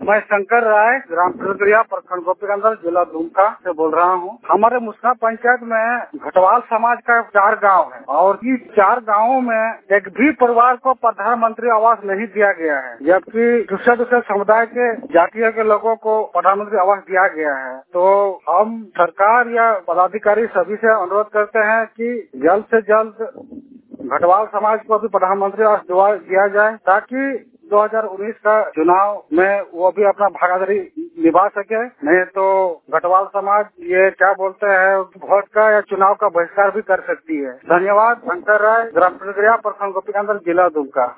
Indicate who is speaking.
Speaker 1: मैं शंकर राय, ग्राम प्रक्रिया, प्रखंड गोपीगंज, जिला दुमका से बोल रहा हूँ। हमारे मुस्ना पंचायत में घटवाल समाज का 4 गांव है और इस 4 गांवों में एक भी परिवार को प्रधानमंत्री आवास नहीं दिया गया है, जबकि दूसरे समुदाय के जातियों के लोगों को प्रधानमंत्री आवास दिया गया है। तो हम सरकार या पदाधिकारी सभी से अनुरोध करते हैं कि जल्द से जल्द घटवाल समाज को भी प्रधानमंत्री आवास दिया जाए, ताकि 2019 का चुनाव में वो भी अपना भागीदारी निभा सके। नहीं तो घटवाल समाज ये क्या बोलते हैं, वोट का या चुनाव का बहिष्कार भी कर सकती है। धन्यवाद। शंकर राय, ग्राम प्रक्रिया, प्रखंड गोपीगंज, जिला दुमका।